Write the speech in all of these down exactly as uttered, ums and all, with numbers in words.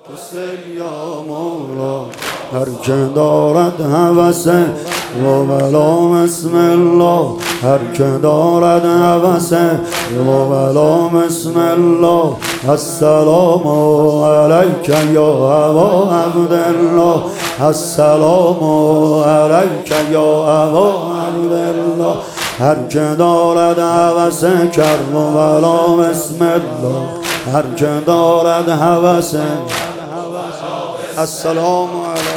یا مولا هر که دارد هوسه و بلا بسم الله هر که دارد هوسه و بلا بسم الله السلام علیک یا ابا عبدالله السلام علیک یا ابا عبدالله هر که دارد هوسه کرب و بلا بسم الله هر که دارد هوسه السلام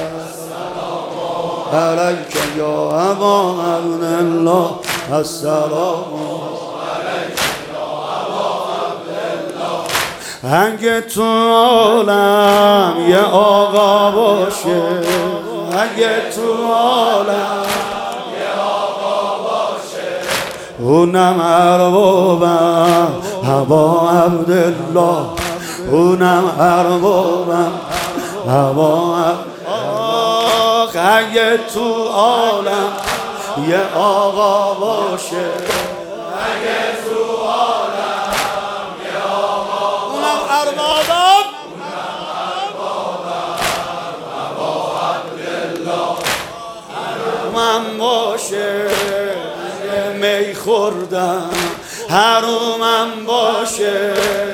علیک یا ابا عبدالله السلام علیک یا ابا عبدالله اگه تو عالم یه آقا باشه اگه تو عالم یه آقا باشه اونم اربابم ابا عبدالله اونم اربابم ابا آخ اگه تو عالم یه آقا باشه اگه تو عالم یه آقا اونم اربابم اونم اربابم ابا عبدالله حرومم باشه می خوردم حرومم باشه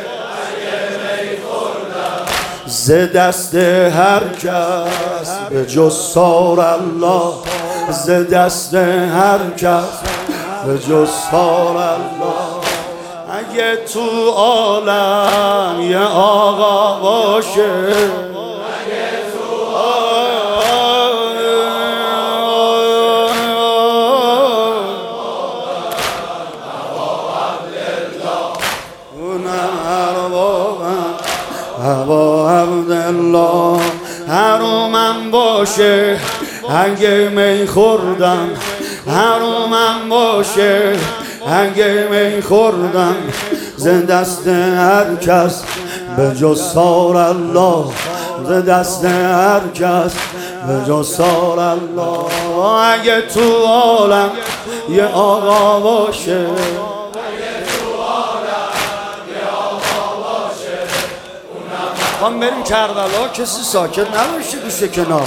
ز دست هر کس به جز سار الله ز دست هر کس به جز سار الله اگه تو عالم یه آقا باشه اگه تو ابا عبدالله حرومم باشه اگه می خوردم حرومم باشه اگه می خوردم ز دست هر کس به جز سار الله ز دست هر کس به جز سار الله اگه تو عالم یه آقا باشه هم بریم کربلا کسی ساکت نباشه گوشه کنار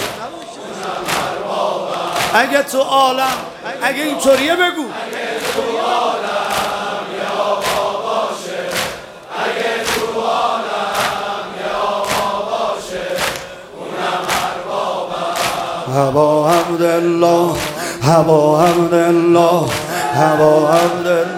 اگه تو عالم اگه اینطوریه بگو اگه تو عالم یا آقا باشه اگه تو عالم یا آقا باشه اونم اربابم ابا عبدالله ابا عبدالله ابا عبدالله